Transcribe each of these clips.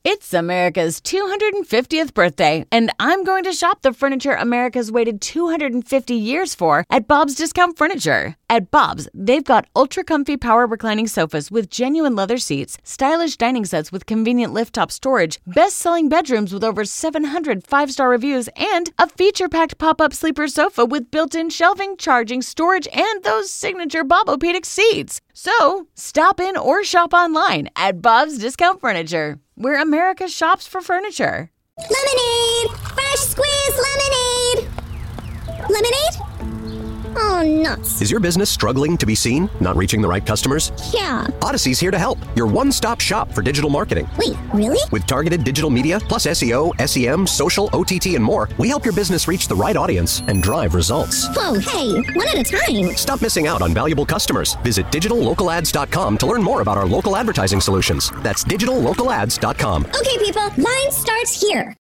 It's America's 250th birthday, and I'm going to shop the furniture America's waited 250 years for at Bob's Discount Furniture. At Bob's, they've got ultra-comfy power reclining sofas with genuine leather seats, stylish dining sets with convenient lift-top storage, best-selling bedrooms with over 700 five-star reviews, and a feature-packed pop-up sleeper sofa with built-in shelving, charging, storage, and those signature Bob-O-Pedic seats. So, stop in or shop online at Bob's Discount Furniture, where America shops for furniture. Lemonade! Fresh squeezed lemonade! Lemonade? Oh, nuts. Is your business struggling to be seen? Not reaching the right customers? Yeah. Odyssey's here to help. Your one-stop shop for digital marketing. Wait, really? With targeted digital media, plus SEO, SEM, social, OTT, and more, we help your business reach the right audience and drive results. Whoa, hey, one at a time. Stop missing out on valuable customers. Visit digitallocalads.com to learn more about our local advertising solutions. That's digitallocalads.com. Okay, people, line starts here.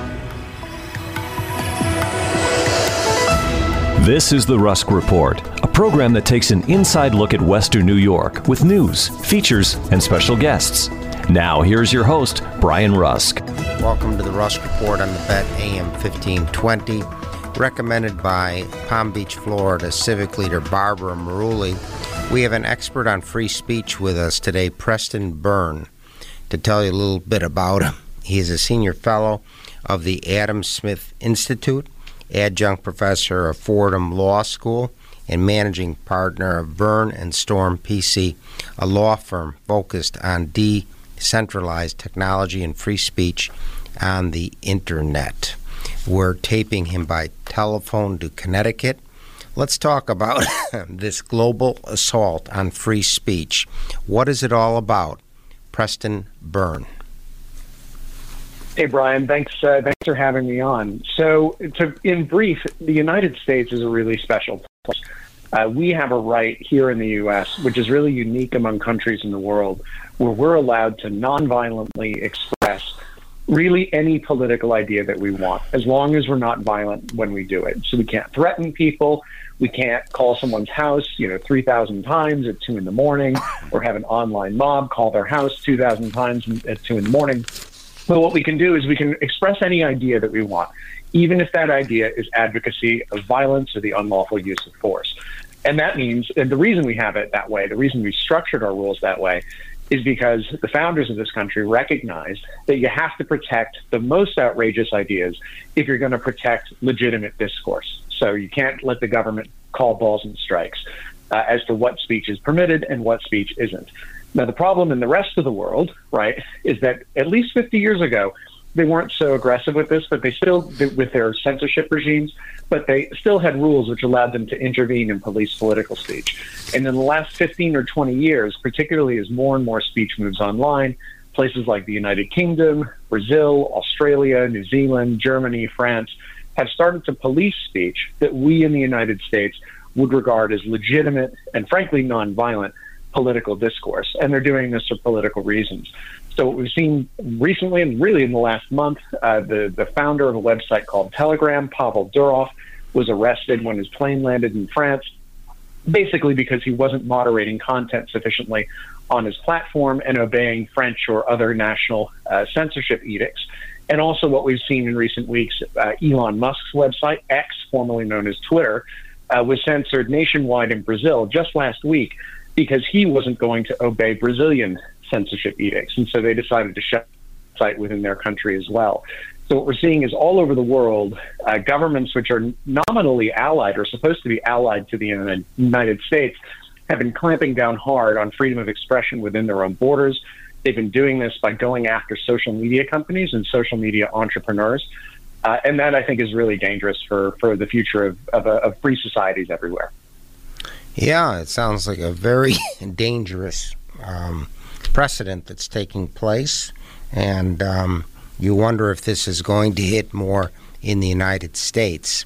This is the Rusk Report, a program that takes an inside look at Western New York with news, features, and special guests. Now, here's your host, Brian Rusk. Welcome to the Rusk Report on the Bet AM 1520, recommended by Palm Beach, Florida civic leader Barbara Marulli. We have an expert on free speech with us today, Preston Byrne, to tell you a little bit about him. He is a senior fellow of the Adam Smith Institute, adjunct professor of Fordham Law School, and managing partner of Byrne and Storm PC, a law firm focused on decentralized technology and free speech on the internet. We're taping him by telephone to Connecticut. Let's talk about this global assault on free speech. What is it all about? Preston Byrne. Hey, Brian, thanks for having me on. So, in brief, the United States is a really special place. We have a right here in the U.S., which is really unique among countries in the world, where we're allowed to nonviolently express really any political idea that we want, as long as we're not violent when we do it. So we can't threaten people. We can't call someone's house, 3,000 times at 2 a.m, or have an online mob call their house 2,000 times at 2 a.m. But what we can do is we can express any idea that we want, even if that idea is advocacy of violence or the unlawful use of force. And that means, and the reason we have it that way, the reason we structured our rules that way, is because the founders of this country recognized that you have to protect the most outrageous ideas if you're going to protect legitimate discourse. So you can't let the government call balls and strikes as to what speech is permitted and what speech isn't. Now, the problem in the rest of the world, right, is that at least 50 years ago, they weren't so aggressive with this, but they still, with their censorship regimes, but they still had rules which allowed them to intervene and police political speech. And in the last 15 or 20 years, particularly as more and more speech moves online, places like the United Kingdom, Brazil, Australia, New Zealand, Germany, France, have started to police speech that we in the United States would regard as legitimate and frankly nonviolent political discourse, and they're doing this for political reasons. So what we've seen recently, and really in the last month, the founder of a website called Telegram, Pavel Durov, was arrested when his plane landed in France, basically because he wasn't moderating content sufficiently on his platform and obeying French or other national censorship edicts. And also what we've seen in recent weeks, Elon Musk's website, X, formerly known as Twitter, was censored nationwide in Brazil just last week because he wasn't going to obey Brazilian censorship edicts. And so they decided to shut the site within their country as well. So what we're seeing is all over the world, governments which are nominally allied or supposed to be allied to the United States have been clamping down hard on freedom of expression within their own borders. They've been doing this by going after social media companies and social media entrepreneurs. And that, I think, is really dangerous for the future of free societies everywhere. Yeah, it sounds like a very dangerous precedent that's taking place, and you wonder if this is going to hit more in the United States.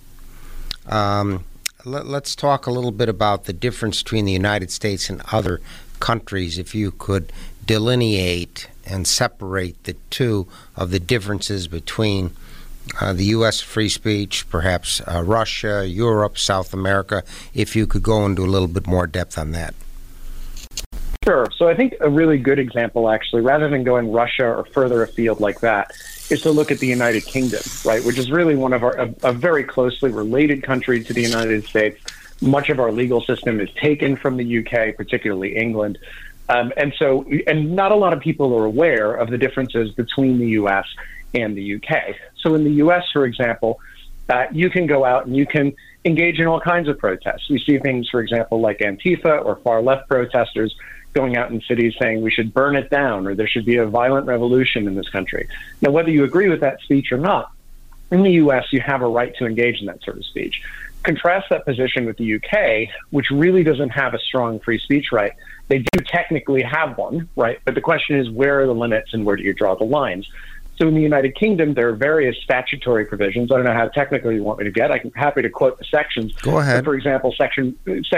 Let's talk a little bit about the difference between the United States and other countries, if you could delineate and separate the two of the differences between the U.S. free speech, perhaps Russia, Europe, South America, if you could go into a little bit more depth on that. Sure. So I think a really good example, actually, rather than going Russia or further afield like that, is to look at the United Kingdom, right, which is really one of a very closely related country to the United States. Much of our legal system is taken from the UK, particularly England. And not a lot of people are aware of the differences between the US and the UK. So in the US, for example, you can go out and you can engage in all kinds of protests. We see things, for example, like Antifa or far left protesters going out in cities saying we should burn it down or there should be a violent revolution in this country. Now, whether you agree with that speech or not, in the U.S., you have a right to engage in that sort of speech. Contrast that position with the U.K., which really doesn't have a strong free speech right. They do technically have one, right? But the question is, where are the limits and where do you draw the lines? So in the United Kingdom, there are various statutory provisions. I don't know how technical you want me to get. I'm happy to quote the sections. Go ahead. So for example, Section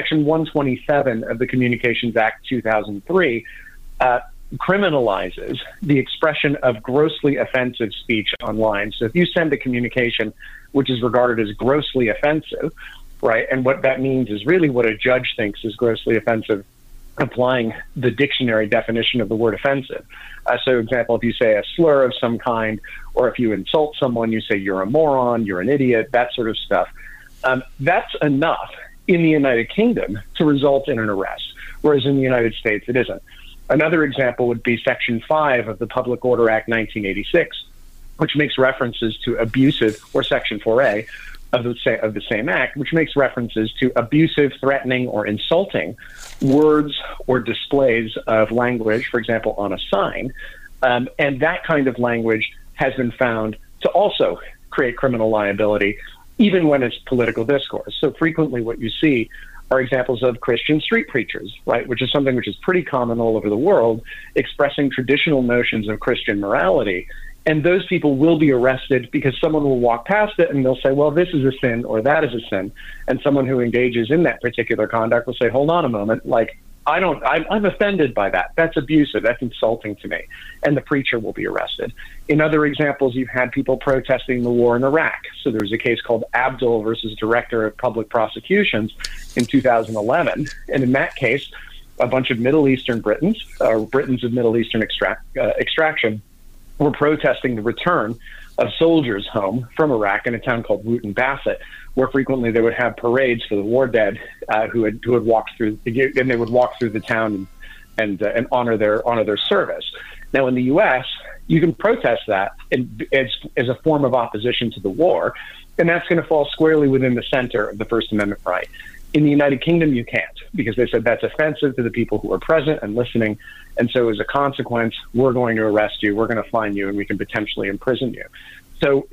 127 of the Communications Act 2003 criminalizes the expression of grossly offensive speech online. So if you send a communication which is regarded as grossly offensive, right, and what that means is really what a judge thinks is grossly offensive, applying the dictionary definition of the word offensive. So, example, if you say a slur of some kind, or if you insult someone, you say you're a moron, you're an idiot, that sort of stuff. That's enough in the United Kingdom to result in an arrest, whereas in the United States it isn't. Another example would be Section 5 of the Public Order Act 1986, which makes references to abusive, or Section 4A of the same act, which makes references to abusive, threatening, or insulting words or displays of language, for example, on a sign. And that kind of language has been found to also create criminal liability, even when it's political discourse. So frequently what you see are examples of Christian street preachers, right, which is something which is pretty common all over the world, expressing traditional notions of Christian morality. And those people will be arrested because someone will walk past it and they'll say, well, this is a sin or that is a sin. And someone who engages in that particular conduct will say, hold on a moment, like, I'm offended by that. That's abusive. That's insulting to me. And the preacher will be arrested. In other examples, you've had people protesting the war in Iraq. So there was a case called Abdul versus Director of Public Prosecutions in 2011. And in that case, a bunch of Middle Eastern Britons, Britons of Middle Eastern extraction, were protesting the return of soldiers home from Iraq in a town called Wootton Bassett, where frequently they would have parades for the war dead who had walked through, and they would walk through the town and honor their service. Now, in the U.S., you can protest that as a form of opposition to the war, and that's going to fall squarely within the center of the First Amendment right. In the United Kingdom, you can't, because they said that's offensive to the people who are present and listening. And so as a consequence, we're going to arrest you, we're going to fine you, and we can potentially imprison you. So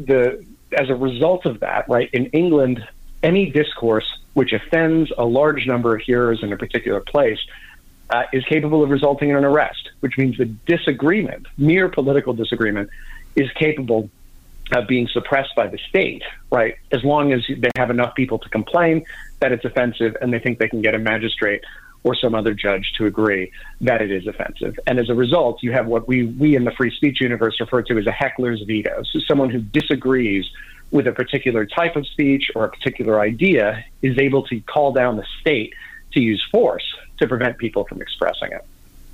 as a result of that, right, in England, any discourse which offends a large number of hearers in a particular place is capable of resulting in an arrest, which means the disagreement, mere political disagreement, is capable of being suppressed by the state, right, as long as they have enough people to complain that it's offensive and they think they can get a magistrate or some other judge to agree that it is offensive. And as a result, you have what we in the free speech universe refer to as a heckler's veto. So someone who disagrees with a particular type of speech or a particular idea is able to call down the state to use force to prevent people from expressing it.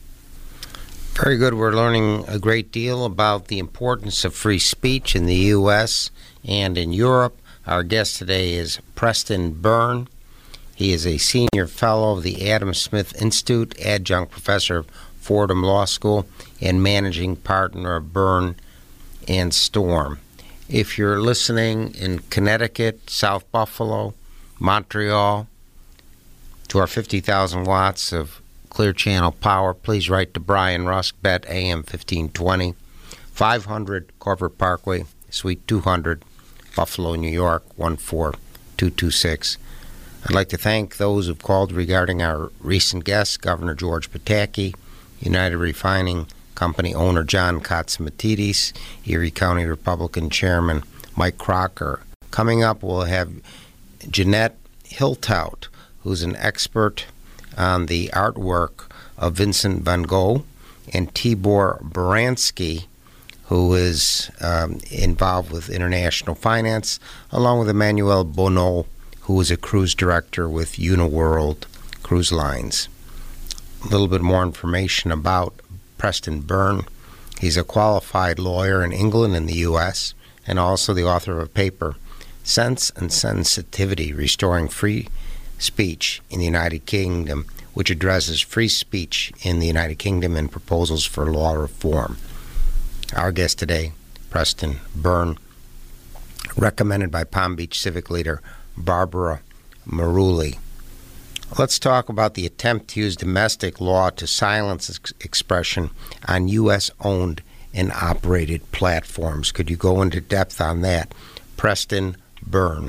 Very good. We're learning a great deal about the importance of free speech in the U.S. and in Europe. Our guest today is Preston Byrne. He is a senior fellow of the Adam Smith Institute, adjunct professor of Fordham Law School, and managing partner of Byrne and Storm. If you're listening in Connecticut, South Buffalo, Montreal, to our 50,000 watts of Clear Channel power, please write to Brian Rusk, Bet AM 1520, 500 Corporate Parkway, Suite 200, Buffalo, New York, 14226. I'd like to thank those who've called regarding our recent guests, Governor George Pataki, United Refining Company owner John Katsimatidis, Erie County Republican Chairman Mike Crocker. Coming up, we'll have Jeanette Hiltout, who's an expert on the artwork of Vincent van Gogh, and Tibor Baranski, who is involved with international finance, along with Emmanuel Bonneau, who is a cruise director with Uniworld Cruise Lines. a little bit more information about Preston Byrne. He's a qualified lawyer in England and the U.S., and also the author of a paper, Sense and Sensitivity, Restoring Free Speech in the United Kingdom, which addresses free speech in the United Kingdom and proposals for law reform. Our guest today, Preston Byrne, recommended by Palm Beach civic leader Barbara Marouli. Let's talk about the attempt to use domestic law to silence expression on U.S.-owned and operated platforms. Could you go into depth on that? Preston Byrne.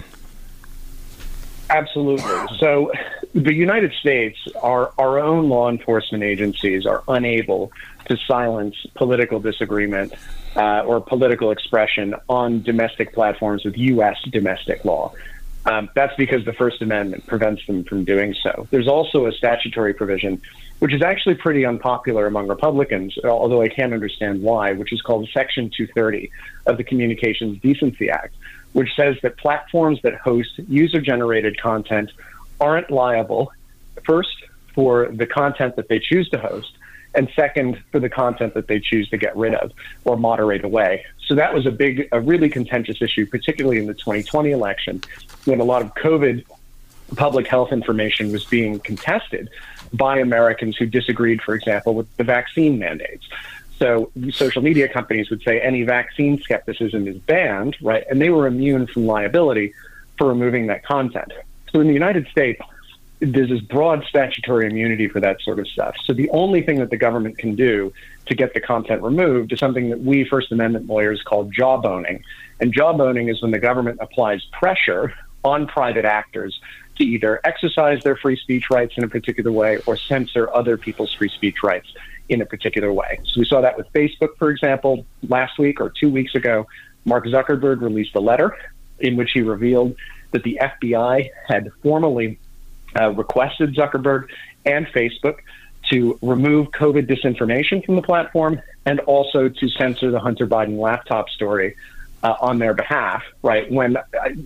Absolutely. So the United States, our own law enforcement agencies are unable to silence political disagreement or political expression on domestic platforms with U.S. domestic law. That's because the First Amendment prevents them from doing so. There's also a statutory provision, which is actually pretty unpopular among Republicans, although I can't understand why, which is called Section 230 of the Communications Decency Act, which says that platforms that host user-generated content aren't liable, first, for the content that they choose to host, and second, for the content that they choose to get rid of or moderate away. So that was a really contentious issue, particularly in the 2020 election, when a lot of COVID public health information was being contested by Americans who disagreed, for example, with the vaccine mandates. So social media companies would say any vaccine skepticism is banned, right? And they were immune from liability for removing that content. So in the United States, there's this broad statutory immunity for that sort of stuff. So the only thing that the government can do to get the content removed is something that we First Amendment lawyers call jawboning. And jawboning is when the government applies pressure on private actors to either exercise their free speech rights in a particular way or censor other people's free speech rights in a particular way. So we saw that with Facebook, for example, last week or 2 weeks ago. Mark Zuckerberg released a letter in which he revealed that the FBI had formally requested Zuckerberg and Facebook to remove COVID disinformation from the platform and also to censor the Hunter Biden laptop story on their behalf, right? When,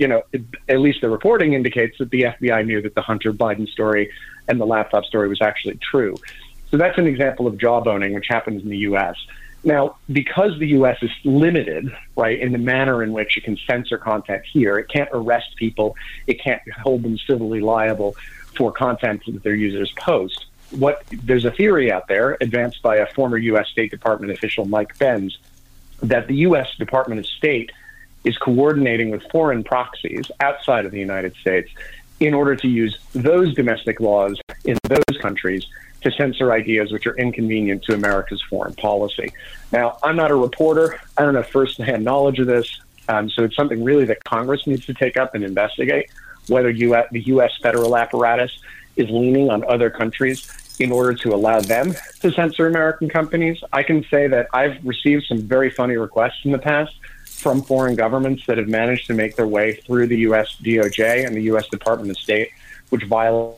at least the reporting indicates that the FBI knew that the Hunter Biden story and the laptop story was actually true. So that's an example of jawboning, which happens in the U.S. Now, because the U.S. is limited, right, in the manner in which it can censor content here, it can't arrest people, it can't hold them civilly liable for content that their users post. There's a theory out there, advanced by a former U.S. State Department official, Mike Benz, that the U.S. Department of State is coordinating with foreign proxies outside of the United States in order to use those domestic laws in those countries to censor ideas which are inconvenient to America's foreign policy. Now, I'm not a reporter. I don't have first-hand knowledge of this, so it's something really that Congress needs to take up and investigate, whether the U.S. federal apparatus is leaning on other countries in order to allow them to censor American companies. I can say that I've received some very funny requests in the past from foreign governments that have managed to make their way through the U.S. DOJ and the U.S. Department of State, which violate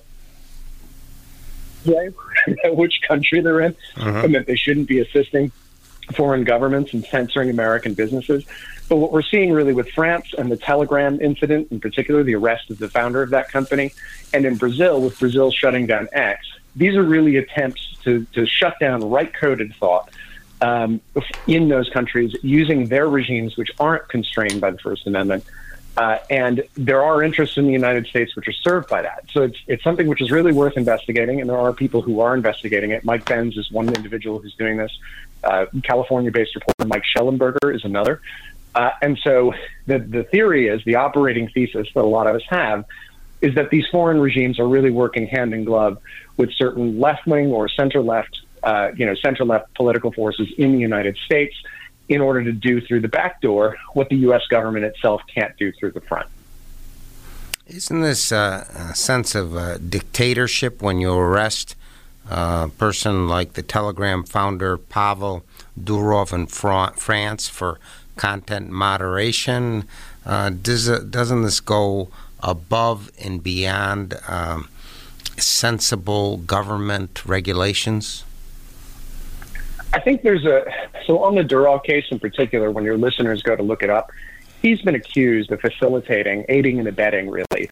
which country they're in, and that they shouldn't be assisting foreign governments in censoring American businesses. But what we're seeing really with France and the Telegram incident, in particular, the arrest of the founder of that company, and in Brazil, with Brazil shutting down X, these are really attempts to shut down right-coded thought in those countries using their regimes, which aren't constrained by the First Amendment. And there are interests in the United States which are served by that. So it's something which is really worth investigating, and there are people who are investigating it. Mike Benz is one individual who's doing this. California-based reporter Mike Schellenberger is another. And so the theory is, the operating thesis that a lot of us have, is that these foreign regimes are really working hand in glove with certain left-wing or center-left political forces in the United States in order to do through the back door what the U.S. government itself can't do through the front. Isn't this a sense of dictatorship when you arrest a person like the Telegram founder Pavel Durov in France for content moderation? Doesn't this go above and beyond sensible government regulations? I think so on the Durov case in particular, when your listeners go to look it up, he's been accused of facilitating, aiding and abetting really,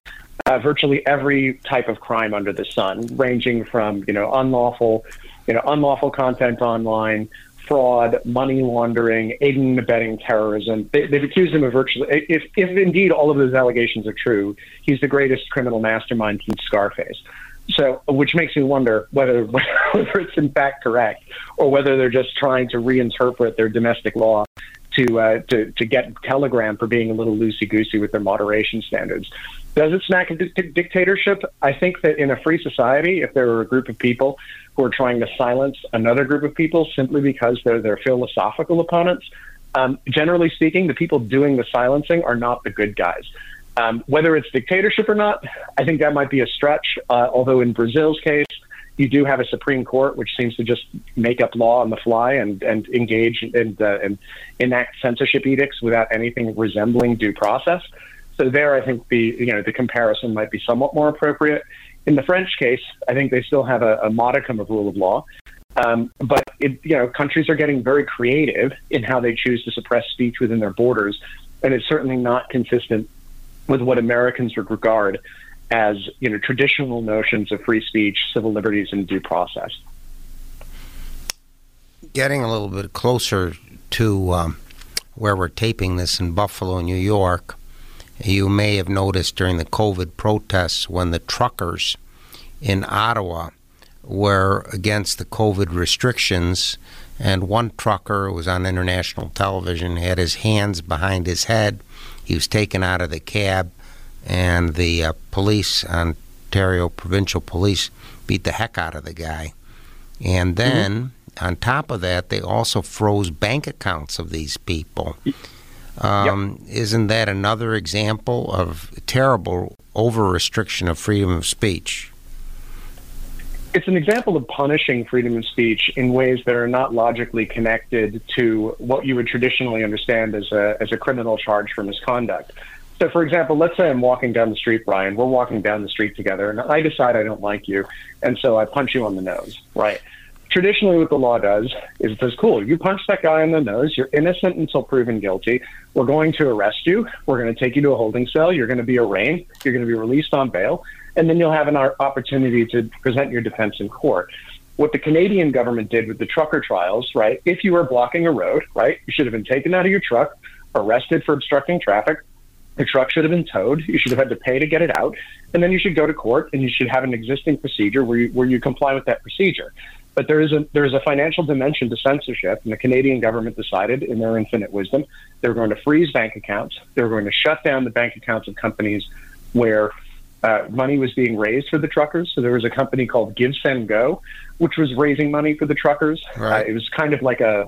virtually every type of crime under the sun, ranging from unlawful content online, fraud, money laundering, aiding and abetting terrorism. They've accused him of virtually, if indeed all of those allegations are true, he's the greatest criminal mastermind since Scarface. So, which makes me wonder whether it's in fact correct, or whether they're just trying to reinterpret their domestic law to get Telegram for being a little loosey-goosey with their moderation standards. Does it smack of dictatorship? I think that in a free society, if there were a group of people who are trying to silence another group of people simply because they're their philosophical opponents, generally speaking, the people doing the silencing are not the good guys. Whether it's dictatorship or not, I think that might be a stretch, although in Brazil's case, you do have a Supreme Court which seems to just make up law on the fly and engage and enact censorship edicts without anything resembling due process. So there, I think the comparison might be somewhat more appropriate. In the French case, I think they still have a modicum of rule of law, but countries are getting very creative in how they choose to suppress speech within their borders, and it's certainly not consistent with what Americans would regard as traditional notions of free speech, civil liberties, and due process. Getting a little bit closer to where we're taping this in Buffalo, New York, you may have noticed during the COVID protests when the truckers in Ottawa were against the COVID restrictions, and one trucker was on international television, had his hands behind his head. He was taken out of the cab, and the police, Ontario Provincial Police, beat the heck out of the guy. And then, on top of that, they also froze bank accounts of these people. Isn't that another example of terrible over-restriction of freedom of speech? It's an example of punishing freedom of speech in ways that are not logically connected to what you would traditionally understand as a criminal charge for misconduct. So, for example, let's say I'm walking down the street, Brian. We're walking down the street together, and I decide I don't like you, and so I punch you on the nose, right? Traditionally, what the law does is it says, cool, you punch that guy on the nose, you're innocent until proven guilty, we're going to arrest you, we're going to take you to a holding cell, you're going to be arraigned, you're going to be released on bail, and then you'll have an opportunity to present your defense in court. What the Canadian government did with the trucker trials, right, if you were blocking a road, right, you should have been taken out of your truck, arrested for obstructing traffic, your truck should have been towed, you should have had to pay to get it out, and then you should go to court and you should have an existing procedure where you comply with that procedure. But there is a financial dimension to censorship, and the Canadian government decided, in their infinite wisdom, they were going to freeze bank accounts. They were going to shut down the bank accounts of companies where money was being raised for the truckers. So there was a company called Give Send Go, which was raising money for the truckers. Right. It was kind of like a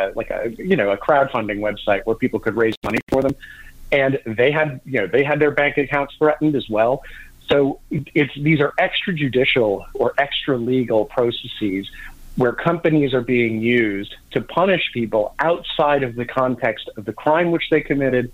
crowdfunding website where people could raise money for them, and they had their bank accounts threatened as well. So these are extrajudicial or extra legal processes where companies are being used to punish people outside of the context of the crime which they committed,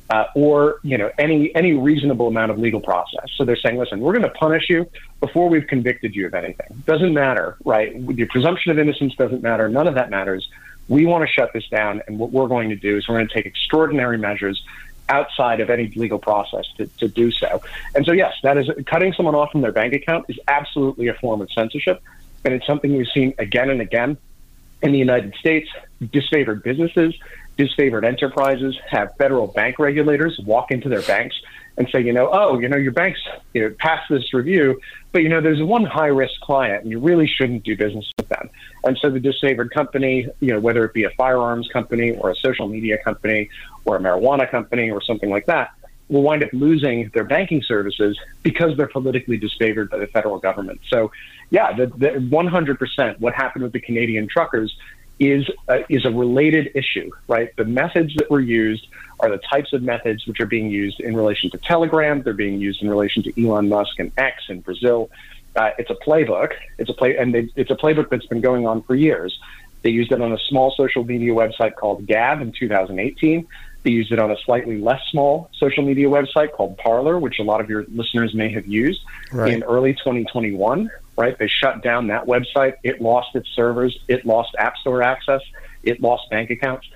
or any reasonable amount of legal process. So they're saying, listen, we're going to punish you before we've convicted you of anything. Doesn't matter, right? The presumption of innocence doesn't matter. None of that matters. We want to shut this down, and what we're going to do is we're going to take extraordinary measures outside of any legal process to do so. And so, yes, that is cutting someone off from their bank account is absolutely a form of censorship. And it's something we've seen again and again in the United States. Disfavored businesses, disfavored enterprises have federal bank regulators walk into their banks and say, your bank's passed this review, but there's one high-risk client and you really shouldn't do business with them. And so the disfavored company, whether it be a firearms company or a social media company or a marijuana company or something like that, will wind up losing their banking services because they're politically disfavored by the federal government. So, yeah, the 100% what happened with the Canadian truckers is a related issue, right? The methods that were used are the types of methods which are being used in relation to Telegram. They're being used in relation to Elon Musk and X in Brazil. It's a playbook. It's a playbook that's been going on for years. They used it on a small social media website called Gab in 2018. They used it on a slightly less small social media website called Parler, which a lot of your listeners may have used in early 2021. Right? They shut down that website. It lost its servers. It lost App Store access. It lost bank accounts.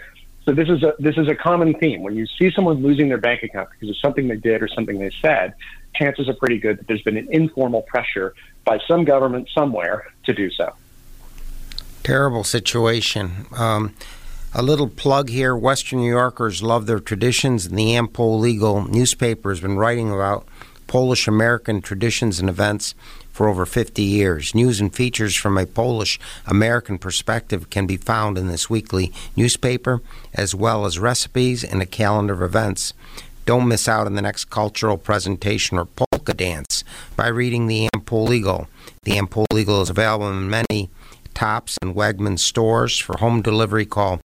So this is a common theme. When you see someone losing their bank account because of something they did or something they said, chances are pretty good that there's been an informal pressure by some government somewhere to do so. Terrible situation. A little plug here. Western New Yorkers love their traditions, and the Am-Pol Legal newspaper has been writing about Polish-American traditions and events for over 50 years. News and features from a Polish-American perspective can be found in this weekly newspaper, as well as recipes and a calendar of events. Don't miss out on the next cultural presentation or polka dance by reading the Am-Pol Legal. The Am-Pol Legal is available in many Tops and Wegmans stores. For home delivery, call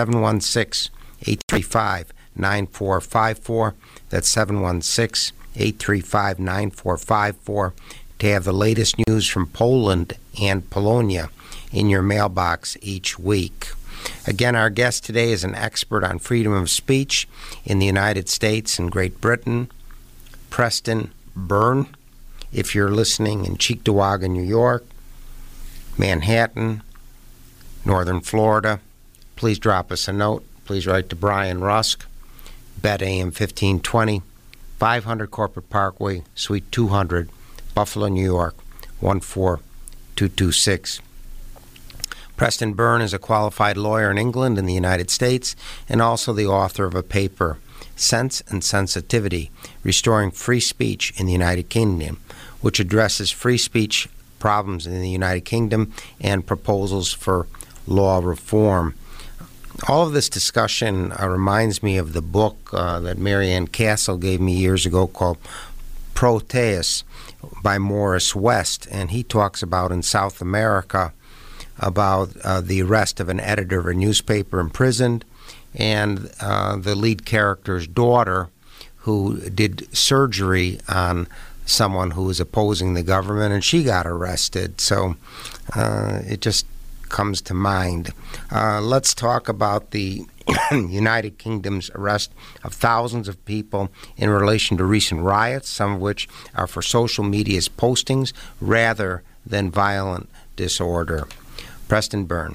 716-835-9454. That's 716-835-9454 to have the latest news from Poland and Polonia in your mailbox each week. Again, our guest today is an expert on freedom of speech in the United States and Great Britain, Preston Byrne. If you're listening in Cheektowaga, New York, Manhattan, Northern Florida, please drop us a note. Please write to Brian Rusk, Bet AM 1520, 500 Corporate Parkway, Suite 200, Buffalo, New York, 14226. Preston Byrne is a qualified lawyer in England and the United States, and also the author of a paper, Sense and Sensitivity, Restoring Free Speech in the United Kingdom, which addresses free speech problems in the United Kingdom and proposals for law reform. All of this discussion reminds me of the book that Marianne Castle gave me years ago called Proteus by Morris West, and he talks about in South America about the arrest of an editor of a newspaper imprisoned, and the lead character's daughter who did surgery on someone who was opposing the government, and she got arrested. So it just comes to mind. Let's talk about the United Kingdom's arrest of thousands of people in relation to recent riots, some of which are for social media's postings rather than violent disorder. Preston Byrne.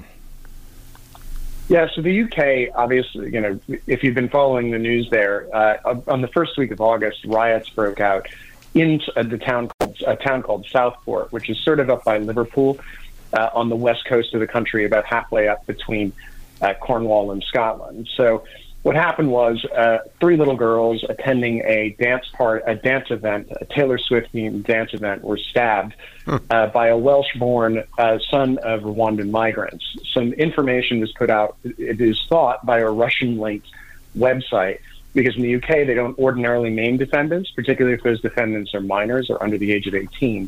Yeah, so the UK, obviously, if you've been following the news there, on the first week of August, riots broke out in a town called Southport, which is sort of up by Liverpool, on the west coast of the country, about halfway up between Cornwall and Scotland. So what happened was 3 little girls attending a dance event, a Taylor Swift themed dance event, were stabbed by a Welsh-born son of Rwandan migrants. Some information was put out, it is thought, by a Russian-linked website, because in the UK they don't ordinarily name defendants, particularly if those defendants are minors or under the age of 18.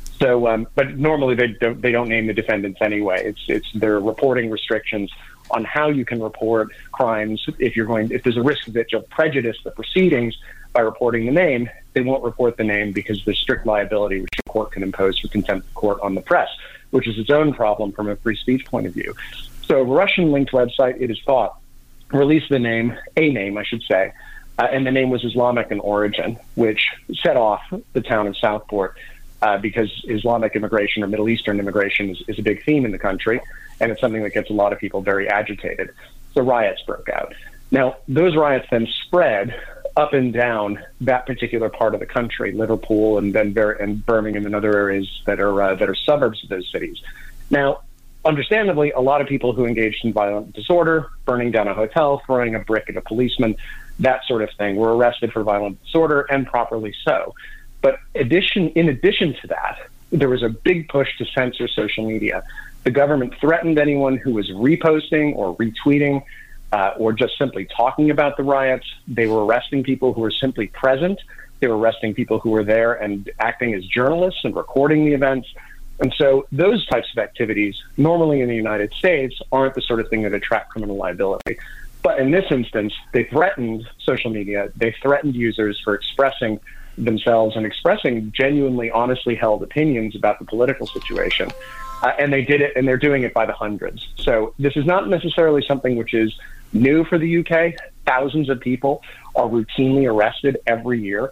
So, but normally they don't name the defendants anyway. It's their reporting restrictions on how you can report crimes. If there's a risk that you'll prejudice the proceedings by reporting the name, they won't report the name because there's strict liability which the court can impose for contempt of court on the press, which is its own problem from a free speech point of view. So a Russian-linked website, it is thought, released a name, I should say, and the name was Islamic in origin, which set off the town of Southport because Islamic immigration or Middle Eastern immigration is a big theme in the country, and it's something that gets a lot of people very agitated. So riots broke out. Now, those riots then spread up and down that particular part of the country, Liverpool and then and Birmingham and other areas that are suburbs of those cities. Now, understandably, a lot of people who engaged in violent disorder, burning down a hotel, throwing a brick at a policeman, that sort of thing, were arrested for violent disorder, and properly so. But in addition to that, there was a big push to censor social media. The government threatened anyone who was reposting or retweeting or just simply talking about the riots. They were arresting people who were simply present. They were arresting people who were there and acting as journalists and recording the events. And so those types of activities, normally in the United States, aren't the sort of thing that attract criminal liability. But in this instance, they threatened social media. They threatened users for expressing themselves and expressing genuinely, honestly held opinions about the political situation. And they did it, and they're doing it by the hundreds. So this is not necessarily something which is new for the UK. Thousands of people are routinely arrested every year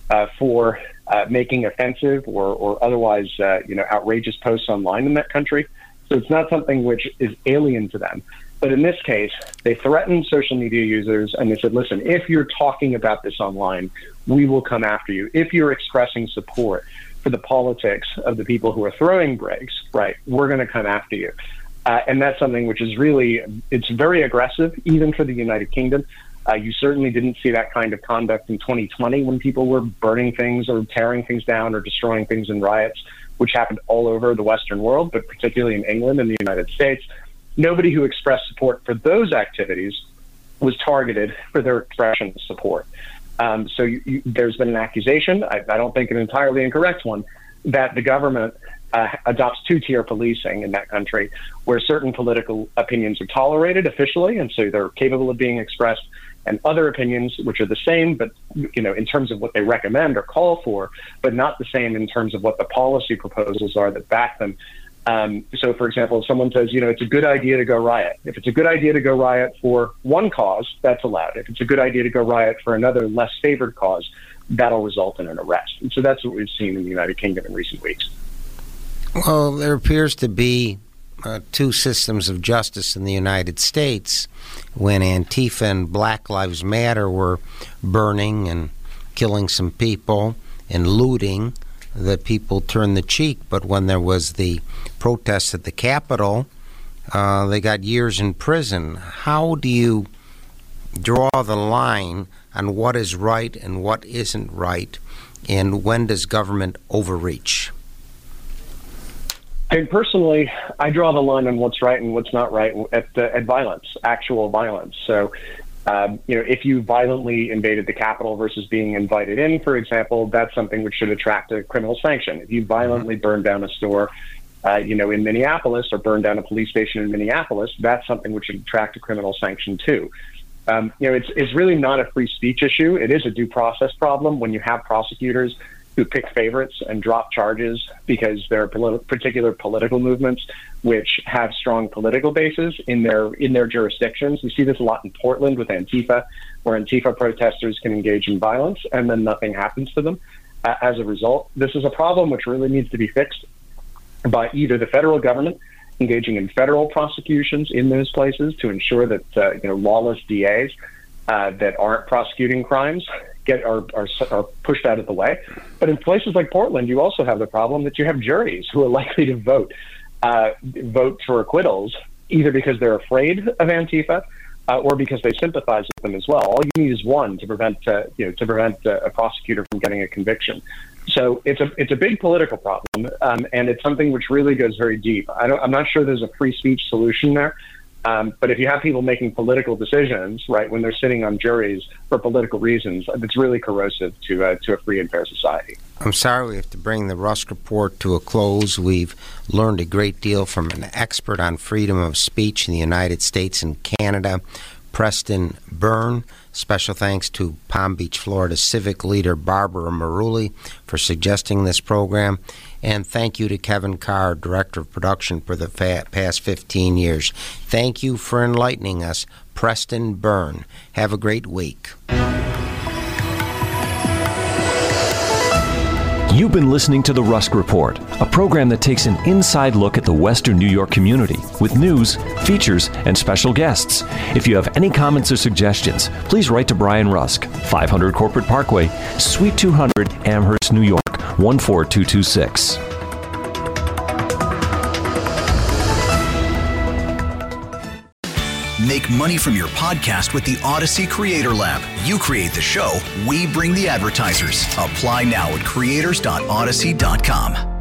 for making offensive or otherwise outrageous posts online in that country. So it's not something which is alien to them. But in this case, they threatened social media users and they said, listen, if you're talking about this online, we will come after you. If you're expressing support for the politics of the people who are throwing bricks, right, we're going to come after you. And that's something which is really, it's very aggressive, even for the United Kingdom. You certainly didn't see that kind of conduct in 2020 when people were burning things or tearing things down or destroying things in riots, which happened all over the Western world, but particularly in England and the United States. Nobody who expressed support for those activities was targeted for their expression of support. So there's been an accusation, I don't think an entirely incorrect one, that the government adopts two-tier policing in that country, where certain political opinions are tolerated officially, and so they're capable of being expressed, and other opinions which are the same, but in terms of what they recommend or call for, but not the same in terms of what the policy proposals are that back them. So, for example, if someone says, it's a good idea to go riot. If it's a good idea to go riot for one cause, that's allowed. If it's a good idea to go riot for another less favored cause, that'll result in an arrest. And so that's what we've seen in the United Kingdom in recent weeks. Well, there appears to be two systems of justice in the United States. When Antifa and Black Lives Matter were burning and killing some people and looting, the people turned the cheek. But when there was the protests at the Capitol, they got years in prison. How do you draw the line on what is right and what isn't right, and when does government overreach? And personally, I draw the line on what's right and what's not right at violence, actual violence. So, if you violently invaded the Capitol versus being invited in, for example, that's something which should attract a criminal sanction. If you violently burn down a store, in Minneapolis, or burn down a police station in Minneapolis, that's something which should attract a criminal sanction too. It's really not a free speech issue. It is a due process problem when you have prosecutors who pick favorites and drop charges because there are particular political movements which have strong political bases in their jurisdictions. We see this a lot in Portland with Antifa, where Antifa protesters can engage in violence and then nothing happens to them. As a result, this is a problem which really needs to be fixed by either the federal government engaging in federal prosecutions in those places to ensure that lawless DAs that aren't prosecuting crimes are pushed out of the way. But in places like Portland, you also have the problem that you have juries who are likely to vote for acquittals, either because they're afraid of Antifa or because they sympathize with them as well. All you need is one to prevent a prosecutor from getting a conviction. So it's a big political problem, and it's something which really goes very deep. I'm not sure there's a free speech solution there. But if you have people making political decisions, right, when they're sitting on juries for political reasons, it's really corrosive to a free and fair society. I'm sorry we have to bring the Rusk Report to a close. We've learned a great deal from an expert on freedom of speech in the United States and Canada, Preston Byrne. Special thanks to Palm Beach, Florida civic leader Barbara Marulli for suggesting this program. And thank you to Kevin Carr, Director of Production, for the past 15 years. Thank you for enlightening us, Preston Byrne. Have a great week. You've been listening to The Rusk Report, a program that takes an inside look at the Western New York community with news, features, and special guests. If you have any comments or suggestions, please write to Brian Rusk, 500 Corporate Parkway, Suite 200, Amherst, New York, 14226. Make money from your podcast with the Odyssey Creator Lab. You create the show, we bring the advertisers. Apply now at creators.odyssey.com.